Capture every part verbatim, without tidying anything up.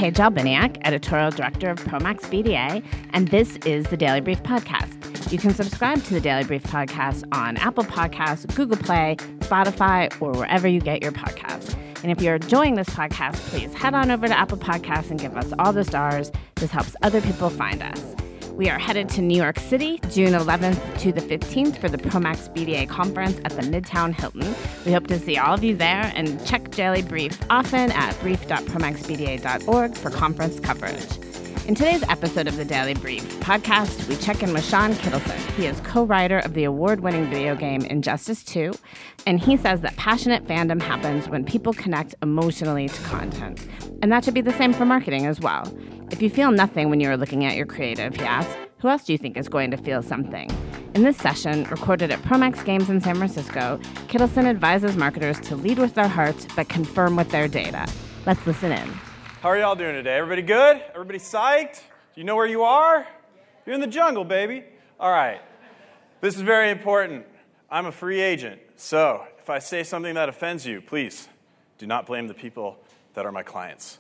Paige Albiniak, editorial director of Promax B D A, and this is the Daily Brief Podcast. You can subscribe to the Daily Brief Podcast on Apple Podcasts, Google Play, Spotify, or wherever you get your podcasts. And if you're enjoying this podcast, please head on over to Apple Podcasts and give us all the stars. This helps other people find us. We are headed to New York City, June eleventh to the fifteenth for the Promax B D A conference at the Midtown Hilton. We hope to see all of you there, and check Daily Brief often at brief dot promax b d a dot org for conference coverage. In today's episode of the Daily Brief podcast, we check in with Sean Kittleson. He is co-writer of the award-winning video game Injustice two, and he says that passionate fandom happens when people connect emotionally to content. And that should be the same for marketing as well. If you feel nothing when you're looking at your creative, he asks, who else do you think is going to feel something? In this session, recorded at Promax Games in San Francisco, Kittleson advises marketers to lead with their hearts but confirm with their data. Let's listen in. How are y'all doing today? Everybody good? Everybody psyched? Do you know where you are? You're in the jungle, baby. All right. This is very important. I'm a free agent, so if I say something that offends you, please do not blame the people that are my clients.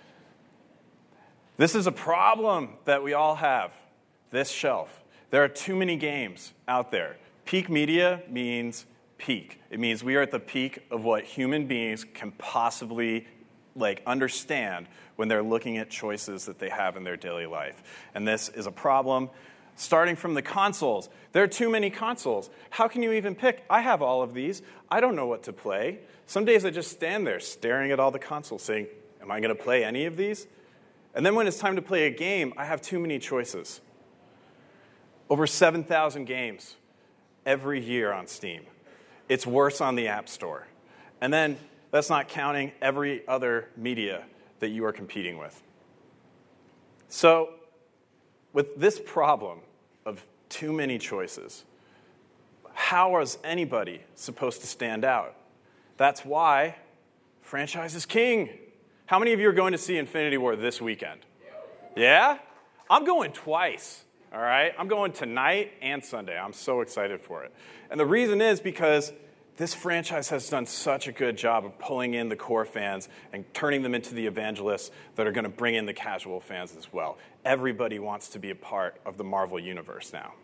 This is a problem that we all have, this shelf. There are too many games out there. Peak media means peak. It means we are at the peak of what human beings can possibly like understand when they're looking at choices that they have in their daily life. And this is a problem starting from the consoles. There are too many consoles. How can you even pick? I have all of these. I don't know what to play. Some days I just stand there staring at all the consoles saying, am I going to play any of these? And then when it's time to play a game, I have too many choices. Over seven thousand games every year on Steam. It's worse on the App Store. And then that's not counting every other media that you are competing with. So with this problem of too many choices, how is anybody supposed to stand out? That's why franchise is king. How many of you are going to see Infinity War this weekend? Yeah? I'm going twice, all right? I'm going tonight and Sunday. I'm so excited for it. And the reason is because this franchise has done such a good job of pulling in the core fans and turning them into the evangelists that are going to bring in the casual fans as well. Everybody wants to be a part of the Marvel universe now.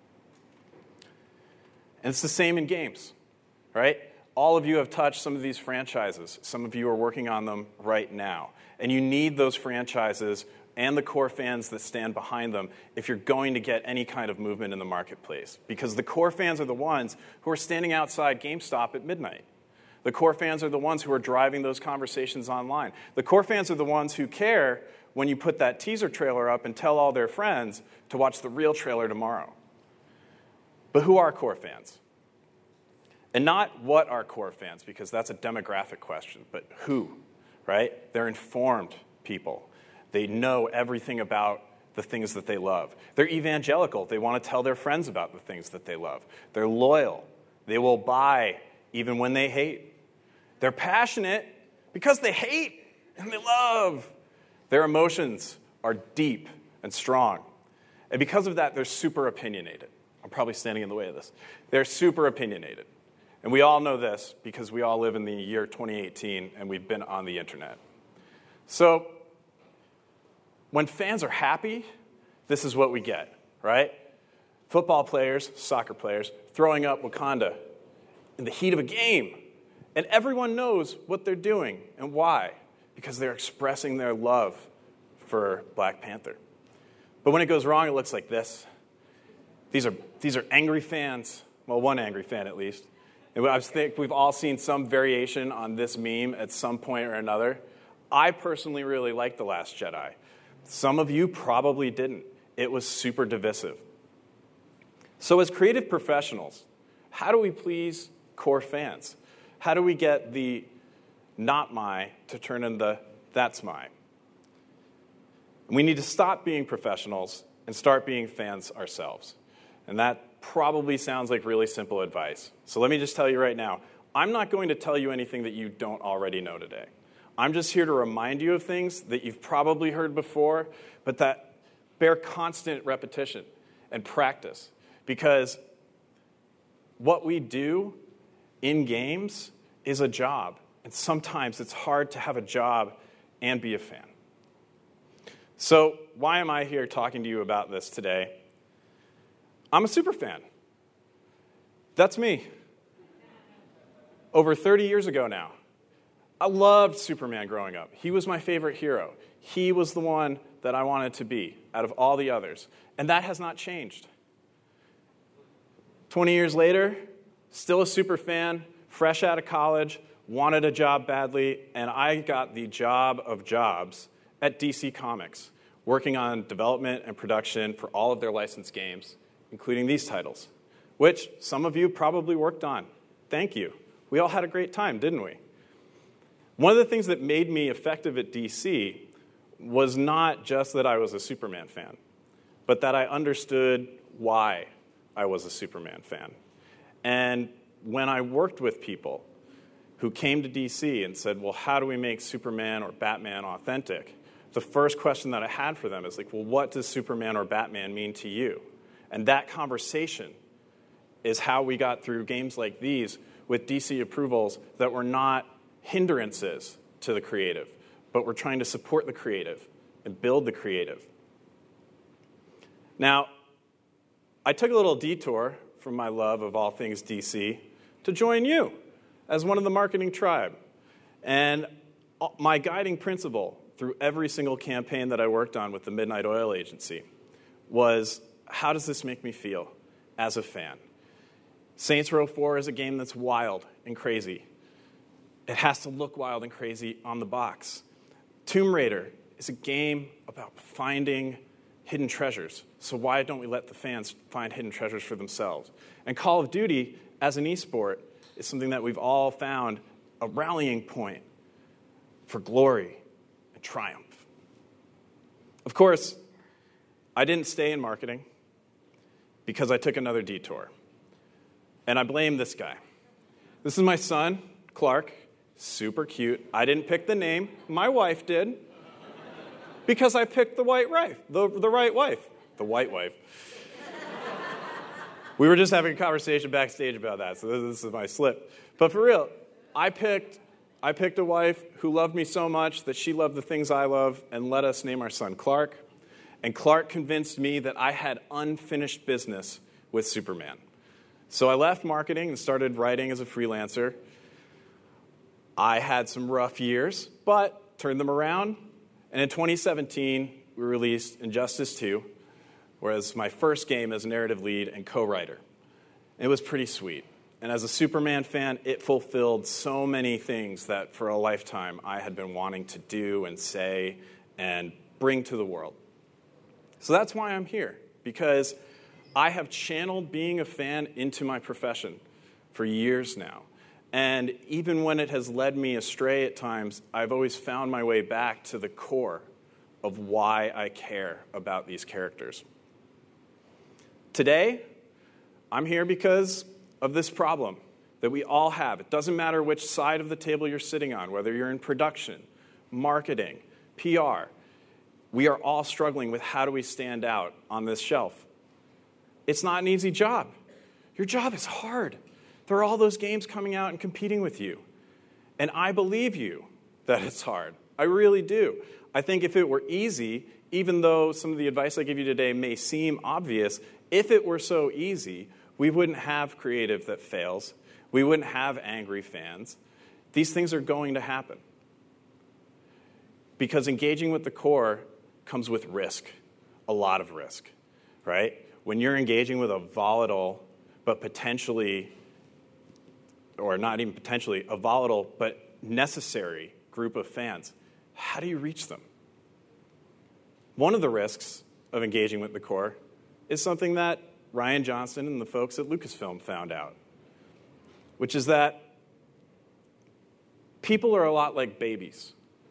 And it's the same in games, right? All of you have touched some of these franchises. Some of you are working on them right now. And you need those franchises and the core fans that stand behind them if you're going to get any kind of movement in the marketplace. Because the core fans are the ones who are standing outside GameStop at midnight. The core fans are the ones who are driving those conversations online. The core fans are the ones who care when you put that teaser trailer up and tell all their friends to watch the real trailer tomorrow. But who are core fans? And not what are core fans, because that's a demographic question, but who, right? They're informed people. They know everything about the things that they love. They're evangelical. They want to tell their friends about the things that they love. They're loyal. They will buy even when they hate. They're passionate because they hate and they love. Their emotions are deep and strong. And because of that, they're super opinionated. I'm probably standing in the way of this. They're super opinionated. And we all know this because we all live in the year twenty eighteen and we've been on the internet. So when fans are happy, this is what we get, right? Football players, soccer players, throwing up Wakanda in the heat of a game. And everyone knows what they're doing and why, because they're expressing their love for Black Panther. But when it goes wrong, it looks like this. These are, these are angry fans, well, one angry fan at least. And I think we've all seen some variation on this meme at some point or another. I personally really liked The Last Jedi. Some of you probably didn't. It was super divisive. So as creative professionals, how do we please core fans? How do we get the not my to turn into that's my? We need to stop being professionals and start being fans ourselves. And that probably sounds like really simple advice. So let me just tell you right now, I'm not going to tell you anything that you don't already know today. I'm just here to remind you of things that you've probably heard before, but that bear constant repetition and practice. Because what we do in games is a job. And sometimes it's hard to have a job and be a fan. So why am I here talking to you about this today? I'm a superfan. That's me. Over thirty years ago now. I loved Superman growing up. He was my favorite hero. He was the one that I wanted to be out of all the others. And that has not changed. twenty years later, still a super fan, fresh out of college, wanted a job badly, and I got the job of jobs at D C Comics, working on development and production for all of their licensed games, including these titles, which some of you probably worked on. Thank you. We all had a great time, didn't we? One of the things that made me effective at D C was not just that I was a Superman fan, but that I understood why I was a Superman fan. And when I worked with people who came to D C and said, well, how do we make Superman or Batman authentic? The first question that I had for them is like, well, what does Superman or Batman mean to you? And that conversation is how we got through games like these with D C approvals that were not hindrances to the creative, but we're trying to support the creative and build the creative. Now, I took a little detour from my love of all things D C to join you as one of the marketing tribe. And my guiding principle through every single campaign that I worked on with the Midnight Oil Agency was, how does this make me feel as a fan? Saints Row four is a game that's wild and crazy. It has to look wild and crazy on the box. Tomb Raider is a game about finding hidden treasures. So why don't we let the fans find hidden treasures for themselves? And Call of Duty, as an esport, is something that we've all found a rallying point for glory and triumph. Of course, I didn't stay in marketing because I took another detour. And I blame this guy. This is my son, Clark. Super cute. I didn't pick the name. My wife did. Because I picked the white wife, the, the right wife, the white wife. We were just having a conversation backstage about that, so this, this is my slip. But for real, I picked, I picked a wife who loved me so much that she loved the things I love and let us name our son Clark. And Clark convinced me that I had unfinished business with Superman. So I left marketing and started writing as a freelancer. I had some rough years, but turned them around. And in twenty seventeen, we released Injustice two, whereas my first game as narrative lead and co-writer. It was pretty sweet. And as a Superman fan, it fulfilled so many things that for a lifetime I had been wanting to do and say and bring to the world. So that's why I'm here, because I have channeled being a fan into my profession for years now. And even when it has led me astray at times, I've always found my way back to the core of why I care about these characters. Today, I'm here because of this problem that we all have. It doesn't matter which side of the table you're sitting on, whether you're in production, marketing, P R. We are all struggling with how do we stand out on this shelf. It's not an easy job. Your job is hard. There are all those games coming out and competing with you. And I believe you that it's hard. I really do. I think if it were easy, even though some of the advice I give you today may seem obvious, if it were so easy, we wouldn't have creative that fails. We wouldn't have angry fans. These things are going to happen. Because engaging with the core comes with risk, a lot of risk, right? When you're engaging with a volatile but potentially or not even potentially, a volatile but necessary group of fans, how do you reach them? One of the risks of engaging with the core is something that Rian Johnson and the folks at Lucasfilm found out, which is that people are a lot like babies.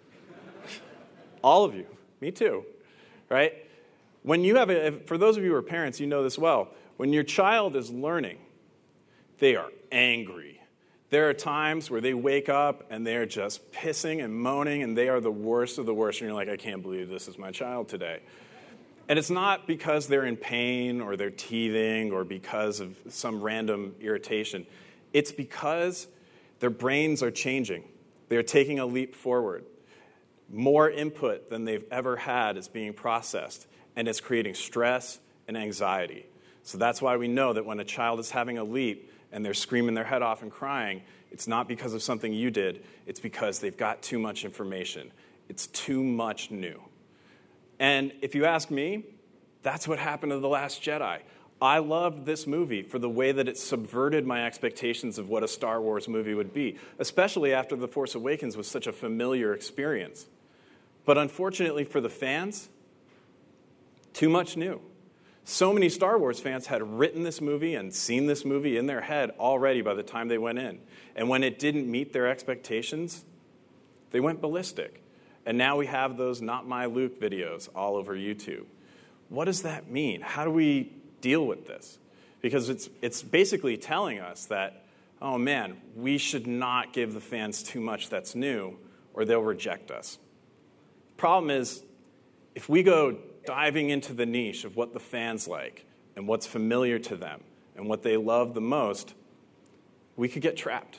All of you, me too, right? When you have a, for those of you who are parents, you know this well. When your child is learning, they are angry. There are times where they wake up and they're just pissing and moaning and they are the worst of the worst. And you're like, I can't believe this is my child today. And it's not because they're in pain or they're teething or because of some random irritation. It's because their brains are changing. They're taking a leap forward. More input than they've ever had is being processed, and it's creating stress and anxiety. So that's why we know that when a child is having a leap and they're screaming their head off and crying, it's not because of something you did, it's because they've got too much information. It's too much new. And if you ask me, that's what happened to The Last Jedi. I loved this movie for the way that it subverted my expectations of what a Star Wars movie would be, especially after The Force Awakens was such a familiar experience. But unfortunately for the fans, too much new. So many Star Wars fans had written this movie and seen this movie in their head already by the time they went in. And when it didn't meet their expectations, they went ballistic. And now we have those Not My Luke videos all over YouTube. What does that mean? How do we deal with this? Because it's it's basically telling us that, oh man, we should not give the fans too much that's new or they'll reject us. Problem is, if we go diving into the niche of what the fans like and what's familiar to them and what they love the most, we could get trapped.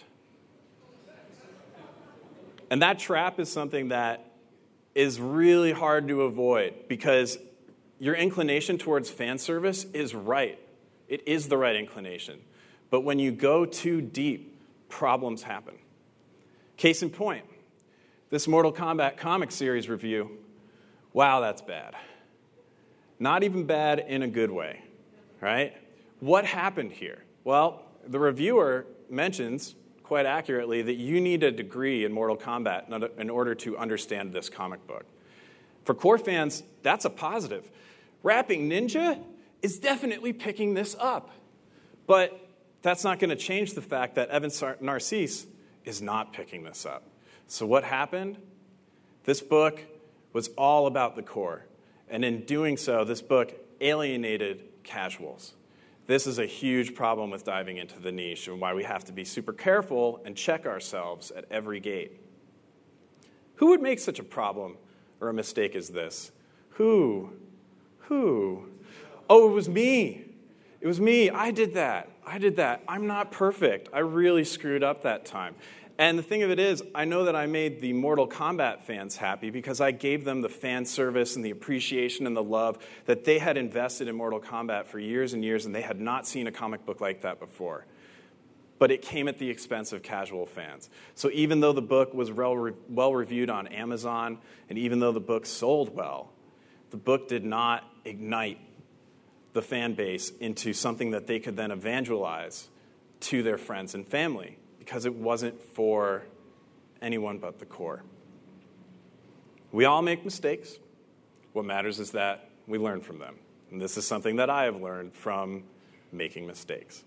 And that trap is something that is really hard to avoid because your inclination towards fan service is right. It is the right inclination. But when you go too deep, problems happen. Case in point, this Mortal Kombat comic series review, wow, that's bad. Not even bad in a good way, right? What happened here? Well, the reviewer mentions quite accurately that you need a degree in Mortal Kombat in order to understand this comic book. For core fans, that's a positive. Rapping Ninja is definitely picking this up. But that's not going to change the fact that Evan Narcisse is not picking this up. So what happened? This book was all about the core. And in doing so, this book alienated casuals. This is a huge problem with diving into the niche and why we have to be super careful and check ourselves at every gate. Who would make such a problem or a mistake as this? Who? Who? Oh, it was me. It was me. I did that. I did that. I'm not perfect. I really screwed up that time. And the thing of it is, I know that I made the Mortal Kombat fans happy because I gave them the fan service and the appreciation and the love that they had invested in Mortal Kombat for years and years, and they had not seen a comic book like that before. But it came at the expense of casual fans. So even though the book was well reviewed on Amazon, and even though the book sold well, the book did not ignite the fan base into something that they could then evangelize to their friends and family, because it wasn't for anyone but the core. We all make mistakes. What matters is that we learn from them. And this is something that I have learned from making mistakes.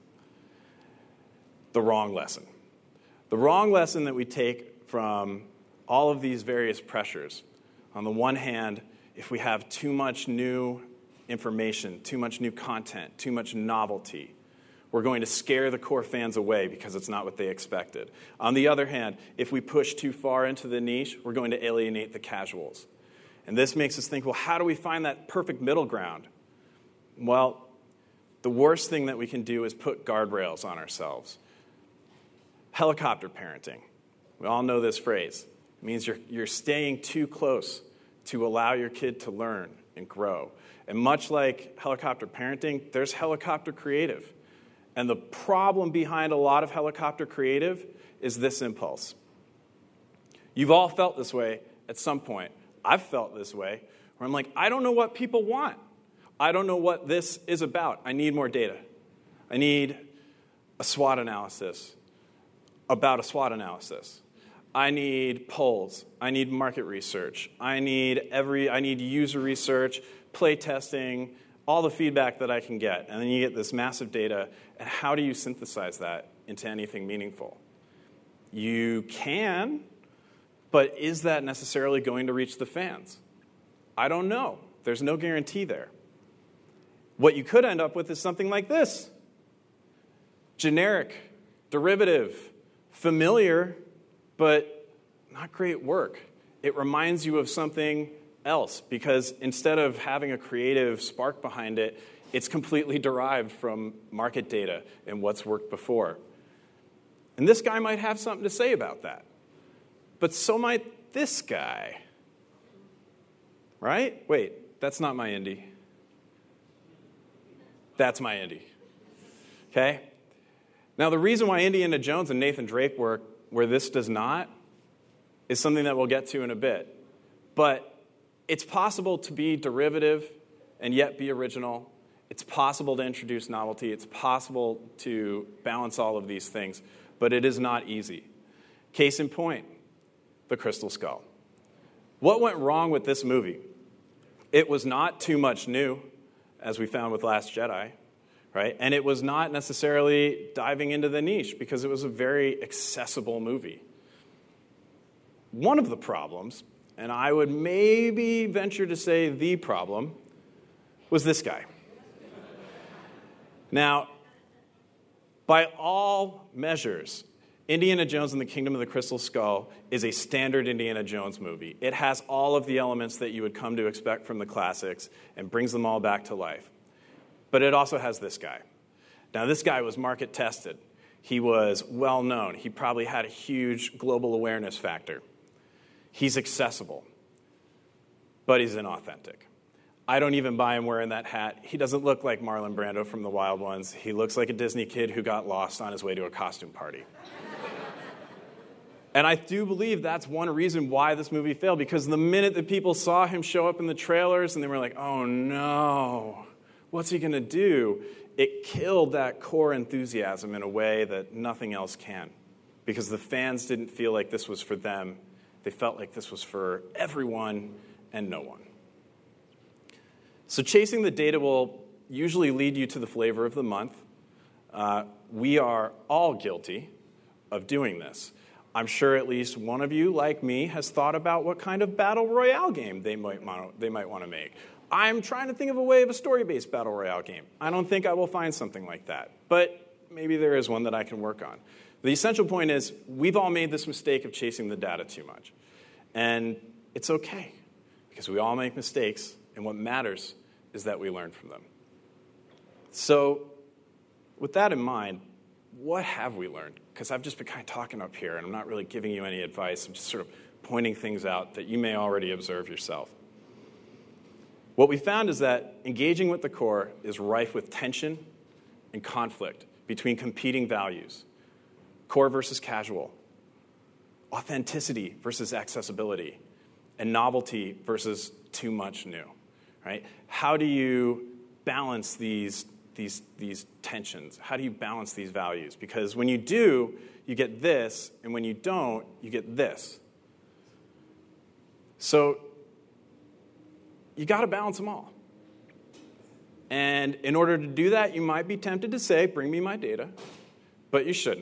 The wrong lesson. The wrong lesson that we take from all of these various pressures. On the one hand, if we have too much new information, too much new content, too much novelty, we're going to scare the core fans away because it's not what they expected. On the other hand, if we push too far into the niche, we're going to alienate the casuals. And this makes us think, well, how do we find that perfect middle ground? Well, the worst thing that we can do is put guardrails on ourselves. Helicopter parenting. We all know this phrase. It means you're, you're staying too close to allow your kid to learn and grow. And much like helicopter parenting, there's helicopter creative. And the problem behind a lot of helicopter creative is this impulse. You've all felt this way at some point. I've felt this way, where I'm like, I don't know what people want. I don't know what this is about. I need more data. I need a SWOT analysis about a SWOT analysis. I need polls. I need market research. I need every. I need user research, play testing, all the feedback that I can get. And then you get this massive data, and how do you synthesize that into anything meaningful? You can, but is that necessarily going to reach the fans? I don't know. There's no guarantee there. What you could end up with is something like this. Generic, derivative, familiar, but not great work. It reminds you of something else, because instead of having a creative spark behind it, it's completely derived from market data and what's worked before. And this guy might have something to say about that. But so might this guy. right? Wait, that's not my Indy. That's my Indy. Okay? Now, the reason why Indiana Jones and Nathan Drake work where this does not is something that we'll get to in a bit. But it's possible to be derivative and yet be original. It's possible to introduce novelty. It's possible to balance all of these things. But it is not easy. Case in point, The Crystal Skull. What went wrong with this movie? It was not too much new, as we found with Last Jedi, right? And it was not necessarily diving into the niche because it was a very accessible movie. One of the problems, and I would maybe venture to say the problem, was this guy. Now, by all measures, Indiana Jones and the Kingdom of the Crystal Skull is a standard Indiana Jones movie. It has all of the elements that you would come to expect from the classics and brings them all back to life. But it also has this guy. Now, this guy was market tested. He was well known. He probably had a huge global awareness factor. He's accessible, but he's inauthentic. I don't even buy him wearing that hat. He doesn't look like Marlon Brando from The Wild Ones. He looks like a Disney kid who got lost on his way to a costume party. And I do believe that's one reason why this movie failed, because the minute that people saw him show up in the trailers and they were like, oh no, what's he going to do? It killed that core enthusiasm in a way that nothing else can, because the fans didn't feel like this was for them. They felt like this was for everyone and no one. So chasing the data will usually lead you to the flavor of the month. Uh, we are all guilty of doing this. I'm sure at least one of you, like me, has thought about what kind of battle royale game they might want, they might want to make. I'm trying to think of a way of a story-based battle royale game. I don't think I will find something like that, but maybe there is one that I can work on. The essential point is we've all made this mistake of chasing the data too much. And it's okay, because we all make mistakes, and what matters is that we learn from them. So with that in mind, what have we learned? Because I've just been kind of talking up here, and I'm not really giving you any advice. I'm just sort of pointing things out that you may already observe yourself. What we found is that engaging with the core is rife with tension and conflict between competing values. Core versus casual. Authenticity versus accessibility. And novelty versus too much new. Right? How do you balance these These, these tensions? How do you balance these values? Because when you do, you get this, and when you don't, you get this. So you got to balance them all. And in order to do that, you might be tempted to say, bring me my data, but you shouldn't.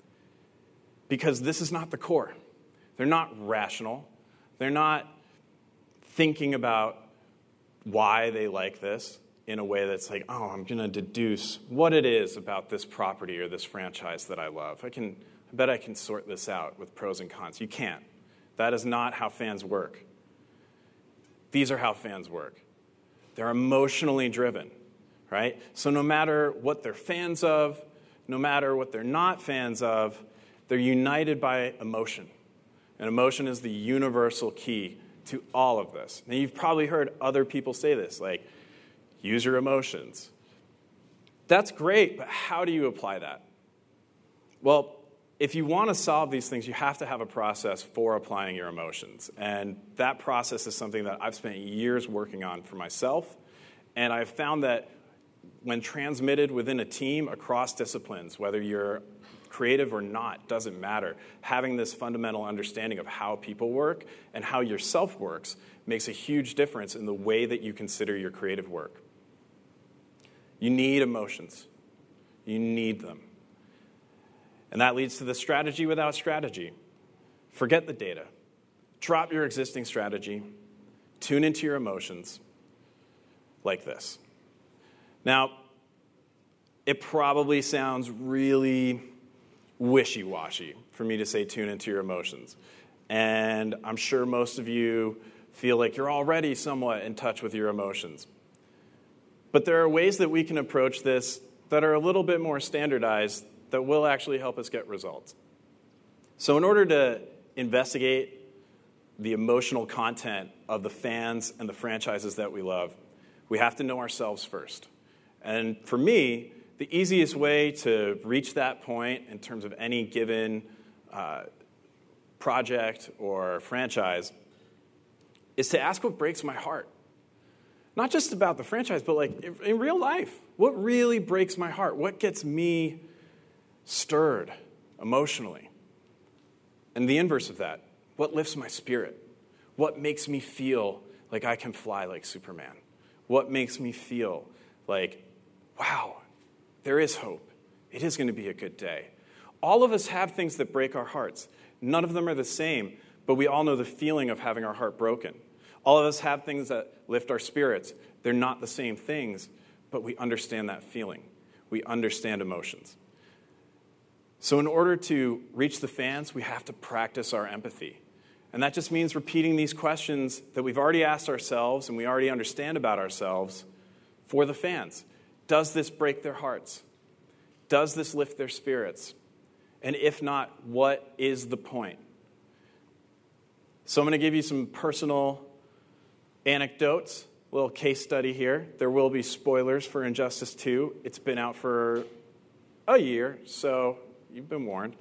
Because this is not the core. They're not rational. They're not thinking about why they like this in a way that's like, oh, I'm going to deduce what it is about this property or this franchise that I love. I can, I bet I can sort this out with pros and cons. You can't. That is not how fans work. These are how fans work. They're emotionally driven, right? So no matter what they're fans of, no matter what they're not fans of, they're united by emotion. And emotion is the universal key to all of this. Now, you've probably heard other people say this, like, use your emotions. That's great, but how do you apply that? Well, if you want to solve these things, you have to have a process for applying your emotions. And that process is something that I've spent years working on for myself. And I've found that when transmitted within a team across disciplines, whether you're creative or not, doesn't matter, having this fundamental understanding of how people work and how yourself works makes a huge difference in the way that you consider your creative work. You need emotions. You need them. And that leads to the strategy without strategy. Forget the data. Drop your existing strategy. Tune into your emotions like this. Now, it probably sounds really wishy-washy for me to say tune into your emotions. And I'm sure most of you feel like you're already somewhat in touch with your emotions. But there are ways that we can approach this that are a little bit more standardized that will actually help us get results. So in order to investigate the emotional content of the fans and the franchises that we love, we have to know ourselves first. And for me, the easiest way to reach that point in terms of any given uh, project or franchise is to ask what breaks my heart. Not just about the franchise, but like in real life. What really breaks my heart? What gets me stirred emotionally? And the inverse of that, what lifts my spirit? What makes me feel like I can fly like Superman? What makes me feel like, wow, there is hope. It is going to be a good day. All of us have things that break our hearts. None of them are the same, but we all know the feeling of having our heart broken. All of us have things that lift our spirits. They're not the same things, but we understand that feeling. We understand emotions. So in order to reach the fans, we have to practice our empathy. And that just means repeating these questions that we've already asked ourselves and we already understand about ourselves for the fans. Does this break their hearts? Does this lift their spirits? And if not, what is the point? So I'm going to give you some personal anecdotes, a little case study here. There will be spoilers for Injustice two. It's been out for a year, so you've been warned.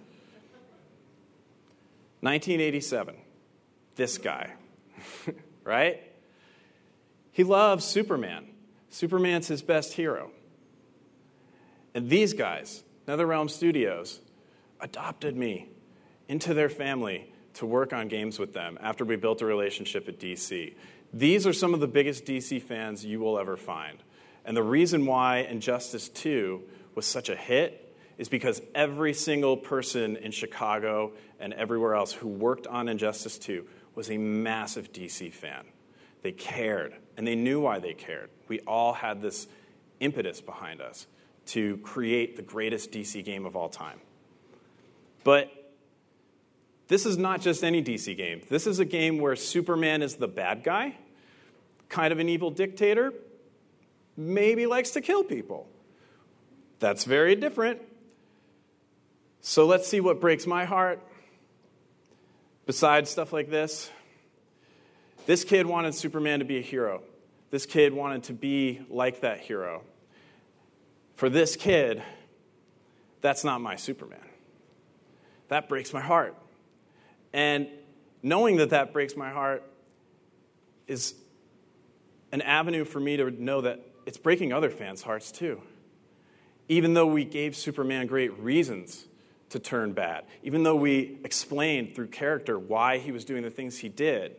nineteen eighty-seven. This guy, right? He loves Superman. Superman's his best hero. And these guys, NetherRealm Studios, adopted me into their family to work on games with them after we built a relationship at D C. These are some of the biggest D C fans you will ever find. And the reason why Injustice two was such a hit is because every single person in Chicago and everywhere else who worked on Injustice two was a massive D C fan. They cared, and they knew why they cared. We all had this impetus behind us to create the greatest D C game of all time. But this is not just any D C game. This is a game where Superman is the bad guy, kind of an evil dictator, maybe likes to kill people. That's very different. So let's see what breaks my heart. Besides stuff like this, this kid wanted Superman to be a hero. This kid wanted to be like that hero. For this kid, that's not my Superman. That breaks my heart. And knowing that that breaks my heart is an avenue for me to know that it's breaking other fans' hearts too. Even though we gave Superman great reasons to turn bad, even though we explained through character why he was doing the things he did,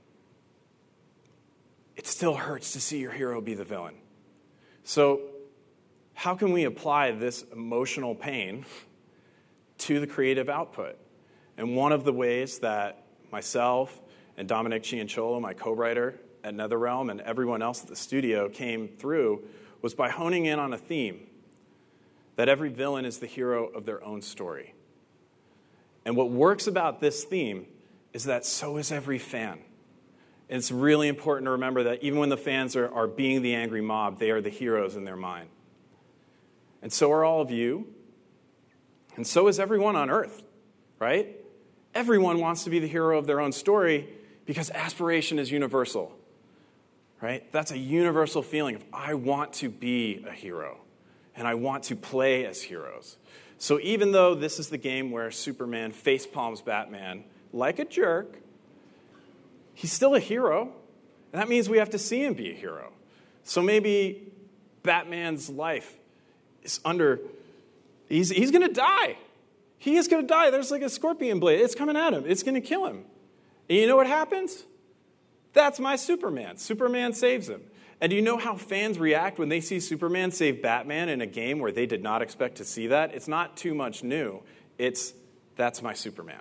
it still hurts to see your hero be the villain. So how can we apply this emotional pain to the creative output? And one of the ways that myself and Dominic Cianciolo, my co-writer at NetherRealm, and everyone else at the studio came through was by honing in on a theme, that every villain is the hero of their own story. And what works about this theme is that so is every fan. And it's really important to remember that even when the fans are, are being the angry mob, they are the heroes in their mind. And so are all of you. And so is everyone on Earth, right? Everyone wants to be the hero of their own story because aspiration is universal, right? That's a universal feeling of, I want to be a hero, and I want to play as heroes. So even though this is the game where Superman facepalms Batman like a jerk, he's still a hero, and that means we have to see him be a hero. So maybe Batman's life is under, he's, he's going to die. He is going to die. There's like a scorpion blade. It's coming at him. It's going to kill him. And you know what happens? That's my Superman. Superman saves him. And do you know how fans react when they see Superman save Batman in a game where they did not expect to see that? It's not too much new. It's, that's my Superman.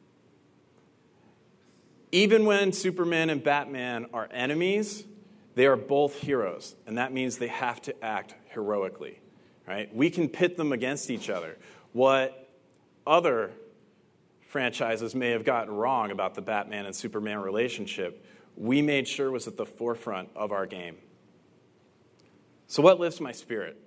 Even when Superman and Batman are enemies, they are both heroes. And that means they have to act heroically, right? We can pit them against each other. What other franchises may have gotten wrong about the Batman and Superman relationship, we made sure was at the forefront of our game. So what lifts my spirit?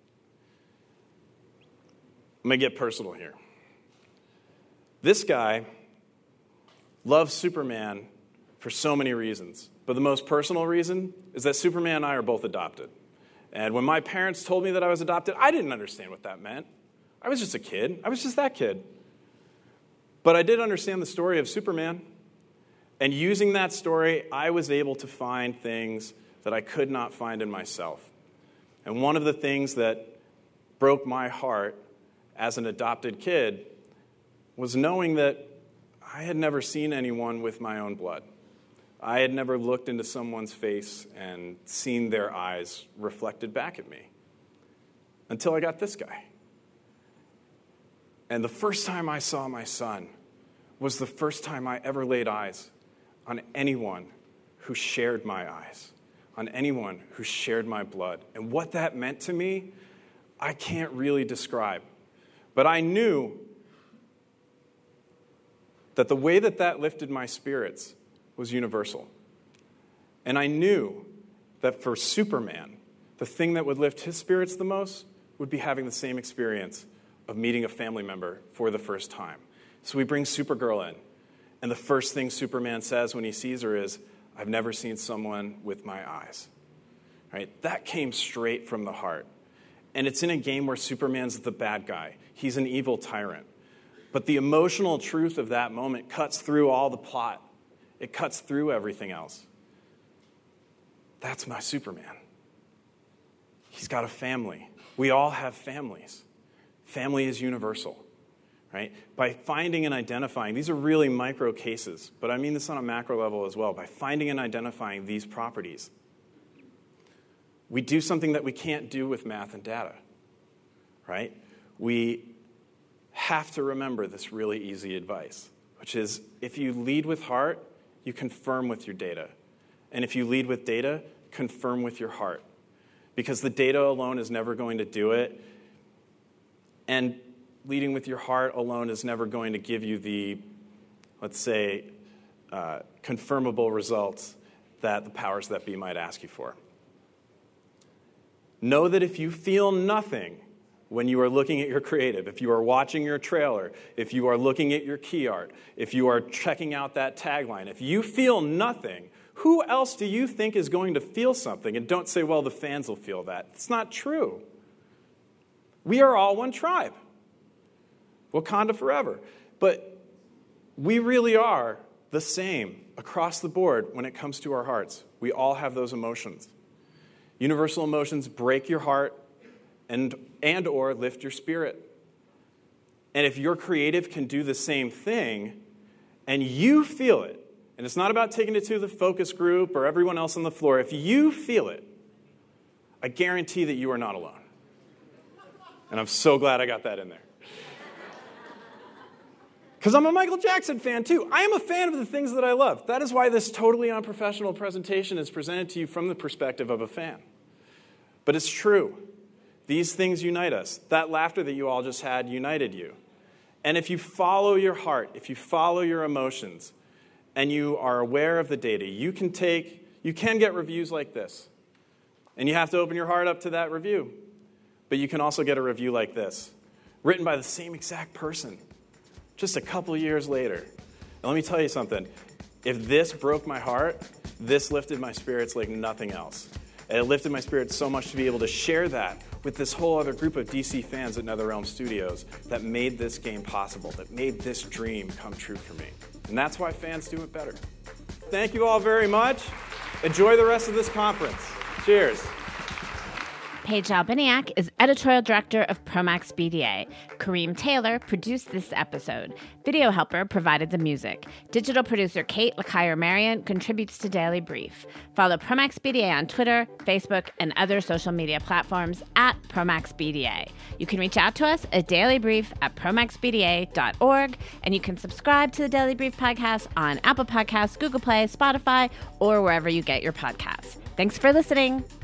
I'm going to get personal here. This guy loves Superman for so many reasons. But the most personal reason is that Superman and I are both adopted. And when my parents told me that I was adopted, I didn't understand what that meant. I was just a kid. I was just that kid. But I did understand the story of Superman. And using that story, I was able to find things that I could not find in myself. And one of the things that broke my heart as an adopted kid was knowing that I had never seen anyone with my own blood. I had never looked into someone's face and seen their eyes reflected back at me until I got this guy. And the first time I saw my son was the first time I ever laid eyes on anyone who shared my eyes, on anyone who shared my blood. And what that meant to me, I can't really describe. But I knew that the way that that lifted my spirits was universal. And I knew that for Superman, the thing that would lift his spirits the most would be having the same experience of meeting a family member for the first time. So we bring Supergirl in, and the first thing Superman says when he sees her is, "I've never seen someone with my eyes." Right? That came straight from the heart. And it's in a game where Superman's the bad guy. He's an evil tyrant. But the emotional truth of that moment cuts through all the plot. It cuts through everything else. That's my Superman. He's got a family. We all have families. Family is universal, right? By finding and identifying, these are really micro cases, but I mean this on a macro level as well. By finding and identifying these properties, we do something that we can't do with math and data, right? We have to remember this really easy advice, which is if you lead with heart, you confirm with your data. And if you lead with data, confirm with your heart. Because the data alone is never going to do it. And leading with your heart alone is never going to give you the, let's say, uh, confirmable results that the powers that be might ask you for. Know that if you feel nothing when you are looking at your creative, if you are watching your trailer, if you are looking at your key art, if you are checking out that tagline, if you feel nothing, who else do you think is going to feel something? And don't say, well, the fans will feel that. It's not true. We are all one tribe. Wakanda forever. But we really are the same across the board when it comes to our hearts. We all have those emotions. Universal emotions break your heart and, and or lift your spirit. And if your creative can do the same thing, and you feel it, and it's not about taking it to the focus group or everyone else on the floor, if you feel it, I guarantee that you are not alone. And I'm so glad I got that in there. Because I'm a Michael Jackson fan, too. I am a fan of the things that I love. That is why this totally unprofessional presentation is presented to you from the perspective of a fan. But it's true. These things unite us. That laughter that you all just had united you. And if you follow your heart, if you follow your emotions, and you are aware of the data, you can take, you can get reviews like this. And you have to open your heart up to that review. But you can also get a review like this, written by the same exact person, just a couple years later. And let me tell you something. If this broke my heart, this lifted my spirits like nothing else. And it lifted my spirits so much to be able to share that with this whole other group of D C fans at NetherRealm Studios that made this game possible, that made this dream come true for me. And that's why fans do it better. Thank you all very much. Enjoy the rest of this conference. Cheers. Paige Albiniak is editorial director of Promax B D A. Kareem Taylor produced this episode. Video Helper provided the music. Digital producer Kate Lacayer-Marion contributes to Daily Brief. Follow Promax B D A on Twitter, Facebook, and other social media platforms at Promax B D A. You can reach out to us at dailybrief at promax b d a dot org, and you can subscribe to the Daily Brief podcast on Apple Podcasts, Google Play, Spotify, or wherever you get your podcasts. Thanks for listening.